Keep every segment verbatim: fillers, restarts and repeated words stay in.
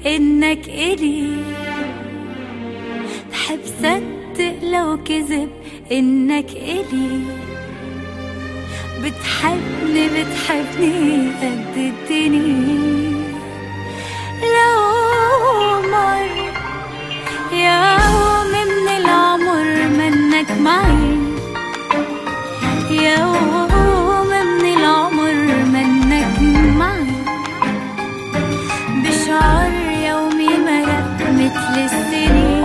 إنك إلي، بحب صدق لو كذب إنك إلي، بتحبني بتحبني قد الدنيا. لو مر يوم من العمر منك معي، يوم من العمر منك معي، بشعر يومي مرق مثل السنين.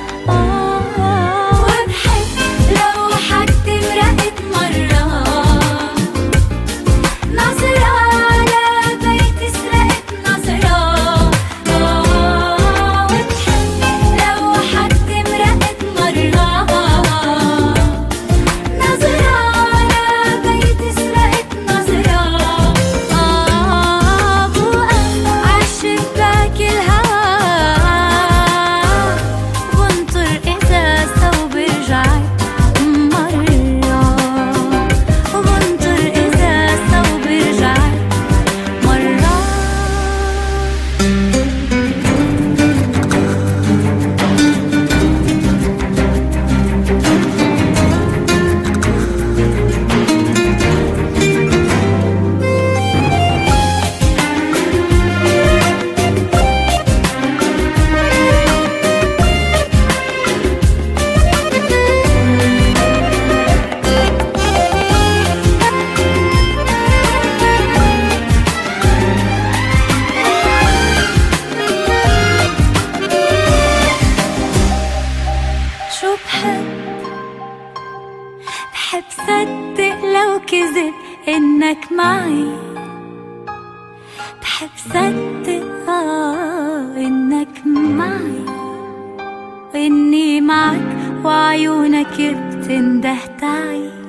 وبحب لو حد مرقت مرة نظرة على بيت سرقت نظرة. وبحب لو حد مرقت مرة نظرة على بيت سرقت نظرة. بوقف عالشباك الهوا بنطر إذا ثوب رجعت مرة، وبنطر إذا ثوب رجعت مرة. شو بحب بحب صدق لو كذب إنك معي، بحب صدق آه إنك معي، وإني معك وعيونك بتنده تعي.